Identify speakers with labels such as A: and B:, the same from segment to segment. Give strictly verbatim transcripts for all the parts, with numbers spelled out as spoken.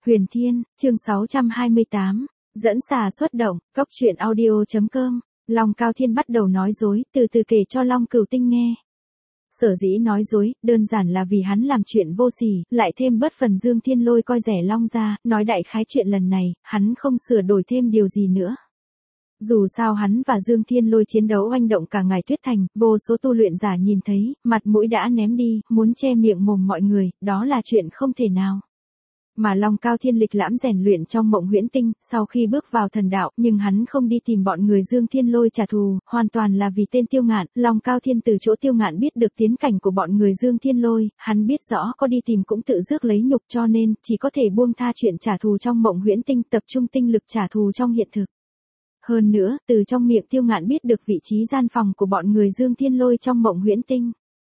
A: Huyền Thiên, chương sáu trăm hai mươi tám, dẫn xà xuất động, cốc truyện audio.com, Long Cao Thiên bắt đầu nói dối, từ từ kể cho Long Cửu Tinh nghe. Sở dĩ nói dối, đơn giản là vì hắn làm chuyện vô sỉ, lại thêm bất phần Dương Thiên Lôi coi rẻ Long gia, nói đại khái chuyện lần này, hắn không sửa đổi thêm điều gì nữa. Dù sao hắn và Dương Thiên Lôi chiến đấu oanh động cả ngày Tuyết Thành, vô số tu luyện giả nhìn thấy, mặt mũi đã ném đi, muốn che miệng mồm mọi người, đó là chuyện không thể nào. Mà Long Cao Thiên lịch lãm rèn luyện trong Mộng Huyễn Tinh, sau khi bước vào thần đạo, nhưng hắn không đi tìm bọn người Dương Thiên Lôi trả thù, hoàn toàn là vì tên Tiêu Ngạn. Long Cao Thiên từ chỗ Tiêu Ngạn biết được tiến cảnh của bọn người Dương Thiên Lôi, hắn biết rõ có đi tìm cũng tự rước lấy nhục, cho nên chỉ có thể buông tha chuyện trả thù trong Mộng Huyễn Tinh, tập trung tinh lực trả thù trong hiện thực. Hơn nữa, từ trong miệng Tiêu Ngạn biết được vị trí gian phòng của bọn người Dương Thiên Lôi trong Mộng Huyễn Tinh.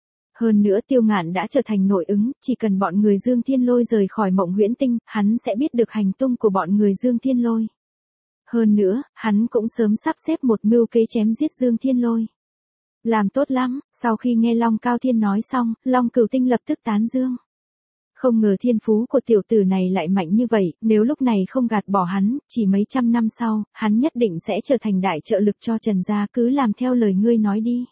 A: Hơn nữa Tiêu Ngạn đã trở thành nội ứng, chỉ cần bọn người Dương Thiên Lôi rời khỏi Mộng Huyễn Tinh, hắn sẽ biết được hành tung của bọn người Dương Thiên Lôi. Hơn nữa, hắn cũng sớm sắp xếp một mưu kế chém giết Dương Thiên Lôi. Làm tốt lắm, sau khi nghe Long Cao Thiên nói xong, Long Cửu Tinh lập tức tán dương. Không ngờ thiên phú của tiểu tử này lại mạnh như vậy, nếu lúc này không gạt bỏ hắn, chỉ mấy trăm năm sau, hắn nhất định sẽ trở thành đại trợ lực cho Trần gia, cứ làm theo lời ngươi nói đi.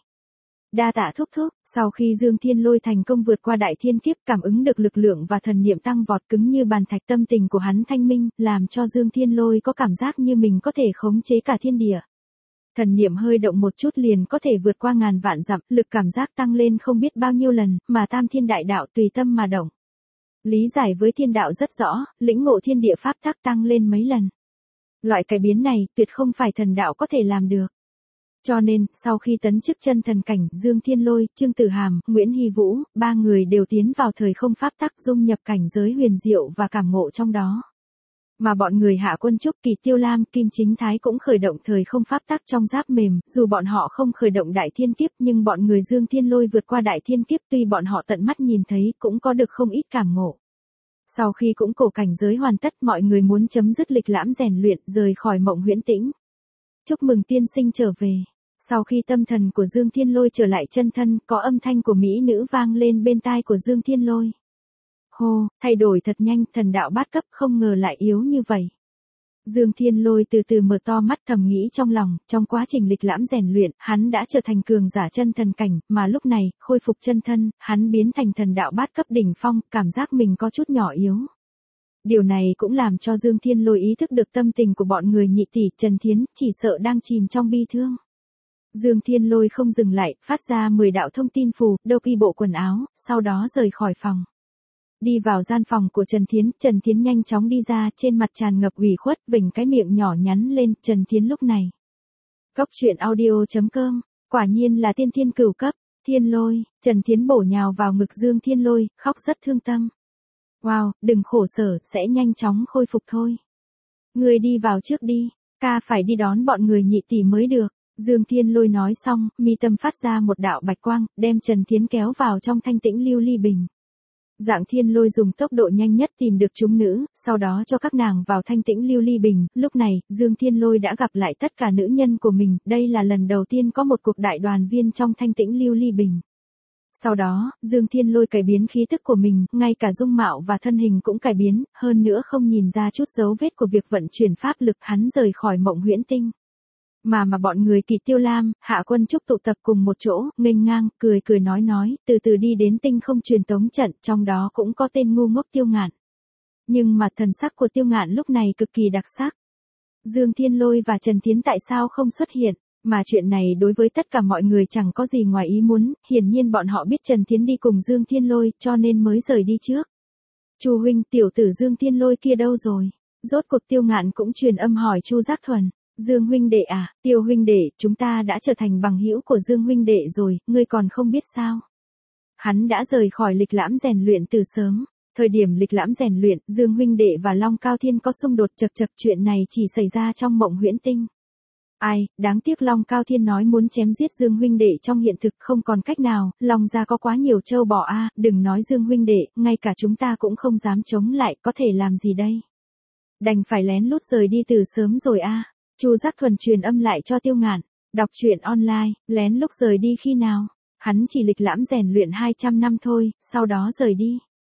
A: Đa tạ thúc thúc, sau khi Dương Thiên Lôi thành công vượt qua đại thiên kiếp, cảm ứng được lực lượng và thần niệm tăng vọt, cứng như bàn thạch, tâm tình của hắn thanh minh, làm cho Dương Thiên Lôi có cảm giác như mình có thể khống chế cả thiên địa. Thần niệm hơi động một chút liền có thể vượt qua ngàn vạn dặm, lực cảm giác tăng lên không biết bao nhiêu lần, mà tam thiên đại đạo tùy tâm mà động. Lý giải với thiên đạo rất rõ, lĩnh ngộ thiên địa pháp tắc tăng lên mấy lần. Loại cải biến này tuyệt không phải thần đạo có thể làm được. Cho nên, sau khi tấn chức chân thần cảnh, Dương Thiên Lôi, Trương Tử Hàm, Nguyễn Hy Vũ, ba người đều tiến vào thời không pháp tắc, dung nhập cảnh giới huyền diệu và cảm ngộ trong đó. Mà bọn người Hạ Quân Trúc, Kỳ Tiêu Lam, Kim Chính Thái cũng khởi động thời không pháp tắc trong giáp mềm, dù bọn họ không khởi động đại thiên kiếp nhưng bọn người Dương Thiên Lôi vượt qua đại thiên kiếp, tuy bọn họ tận mắt nhìn thấy cũng có được không ít cảm ngộ. Sau khi cũng cổ cảnh giới hoàn tất, mọi người muốn chấm dứt lịch lãm rèn luyện, rời khỏi Mộng Huyễn Tĩnh. Chúc mừng tiên sinh trở về. Sau khi tâm thần của Dương Thiên Lôi trở lại chân thân, có âm thanh của mỹ nữ vang lên bên tai của Dương Thiên Lôi. Hô, thay đổi thật nhanh, thần đạo bát cấp không ngờ lại yếu như vậy. Dương Thiên Lôi từ từ mở to mắt, thầm nghĩ trong lòng, trong quá trình lịch lãm rèn luyện, hắn đã trở thành cường giả chân thần cảnh, mà lúc này, khôi phục chân thân, hắn biến thành thần đạo bát cấp đỉnh phong, cảm giác mình có chút nhỏ yếu. Điều này cũng làm cho Dương Thiên Lôi ý thức được tâm tình của bọn người Nhị tỷ, Trần Thiến, chỉ sợ đang chìm trong bi thương. Dương Thiên Lôi không dừng lại, phát ra mười đạo thông tin phù, đeo y bộ quần áo, sau đó rời khỏi phòng. Đi vào gian phòng của Trần Thiến, Trần Thiến nhanh chóng đi ra, trên mặt tràn ngập ủy khuất, vểnh cái miệng nhỏ nhắn lên. Trần Thiến lúc này. Cốc truyện audio.com, quả nhiên là tiên thiên cửu cấp, Thiên Lôi. Trần Thiến bổ nhào vào ngực Dương Thiên Lôi, khóc rất thương tâm. Wow, đừng khổ sở, sẽ nhanh chóng khôi phục thôi. Người đi vào trước đi, ca phải đi đón bọn người Nhị tỷ mới được. Dương Thiên Lôi nói xong, mi tâm phát ra một đạo bạch quang, đem Trần Thiến kéo vào trong thanh tĩnh lưu ly bình. Dạng Thiên Lôi dùng tốc độ nhanh nhất tìm được chúng nữ, sau đó cho các nàng vào thanh tĩnh lưu ly bình. Lúc này, Dương Thiên Lôi đã gặp lại tất cả nữ nhân của mình, đây là lần đầu tiên có một cuộc đại đoàn viên trong thanh tĩnh lưu ly bình. Sau đó, Dương Thiên Lôi cải biến khí tức của mình, ngay cả dung mạo và thân hình cũng cải biến, hơn nữa không nhìn ra chút dấu vết của việc vận chuyển pháp lực, hắn rời khỏi Mộng Huyễn Tinh. Mà mà bọn người Kỳ Tiêu Lam, Hạ Quân Trúc tụ tập cùng một chỗ, nghênh ngang, cười cười nói nói, từ từ đi đến tinh không truyền tống trận, trong đó cũng có tên ngu ngốc Tiêu Ngạn. Nhưng mà thần sắc của Tiêu Ngạn lúc này cực kỳ đặc sắc. Dương Thiên Lôi và Trần Thiến tại sao không xuất hiện? Mà chuyện này đối với tất cả mọi người chẳng có gì ngoài ý muốn, hiển nhiên bọn họ biết Trần Thiến đi cùng Dương Thiên Lôi, cho nên mới rời đi trước. Chu huynh, tiểu tử Dương Thiên Lôi kia đâu rồi? Rốt cuộc Tiêu Ngạn cũng truyền âm hỏi Chu Giác Thuần. Dương huynh đệ à, Tiêu huynh đệ, chúng ta đã trở thành bằng hữu của Dương huynh đệ rồi, ngươi còn không biết sao? Hắn đã rời khỏi lịch lãm rèn luyện từ sớm. Thời điểm lịch lãm rèn luyện, Dương huynh đệ và Long Cao Thiên có xung đột chật chật, chuyện này chỉ xảy ra trong Mộng Huyễn Tinh. Ai, đáng tiếc Long Cao Thiên nói muốn chém giết Dương huynh đệ trong hiện thực, không còn cách nào, Long gia có quá nhiều trâu bò a, à, đừng nói Dương huynh đệ, ngay cả chúng ta cũng không dám chống lại, có thể làm gì đây? Đành phải lén lút rời đi từ sớm rồi a. À. Chu Giác Thuần truyền âm lại cho Tiêu Ngạn, đọc truyện online, lén lúc rời đi khi nào? Hắn chỉ lịch lãm rèn luyện hai trăm năm thôi, sau đó rời đi.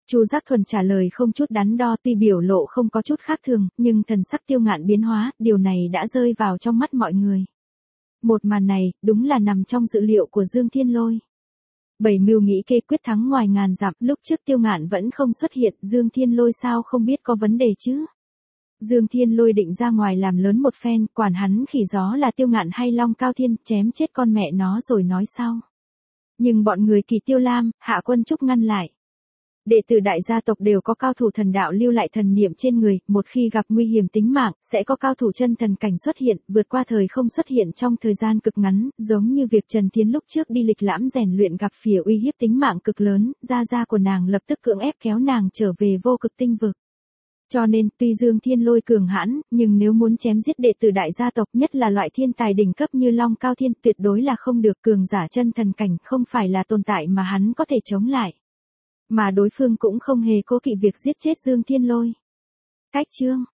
A: Chu Giác Thuần trả lời không chút đắn đo, tuy biểu lộ không có chút khác thường, nhưng thần sắc Tiêu Ngạn biến hóa, điều này đã rơi vào trong mắt mọi người. Một màn này, đúng là nằm trong dự liệu của Dương Thiên Lôi. Bảy mưu nghĩ kê quyết thắng ngoài ngàn dặm, lúc trước Tiêu Ngạn vẫn không xuất hiện, Dương Thiên Lôi sao không biết có vấn đề chứ? Dương Thiên Lôi định ra ngoài làm lớn một phen, quản hắn khỉ gió là Tiêu Ngạn hay Long Cao Thiên, chém chết con mẹ nó rồi nói sau. Nhưng bọn người Kỳ Tiêu Lam, Hạ Quân Trúc ngăn lại. Đệ tử đại gia tộc đều có cao thủ thần đạo lưu lại thần niệm trên người, một khi gặp nguy hiểm tính mạng, sẽ có cao thủ chân thần cảnh xuất hiện, vượt qua thời không xuất hiện trong thời gian cực ngắn, giống như việc Trần Thiến lúc trước đi lịch lãm rèn luyện gặp phía uy hiếp tính mạng cực lớn, gia gia của nàng lập tức cưỡng ép kéo nàng trở về vô cực tinh vực. Cho nên, tuy Dương Thiên Lôi cường hãn, nhưng nếu muốn chém giết đệ tử đại gia tộc, nhất là loại thiên tài đỉnh cấp như Long Cao Thiên, tuyệt đối là không được. Cường giả chân thần cảnh không phải là tồn tại mà hắn có thể chống lại. Mà đối phương cũng không hề cố kỵ việc giết chết Dương Thiên Lôi. Cách chương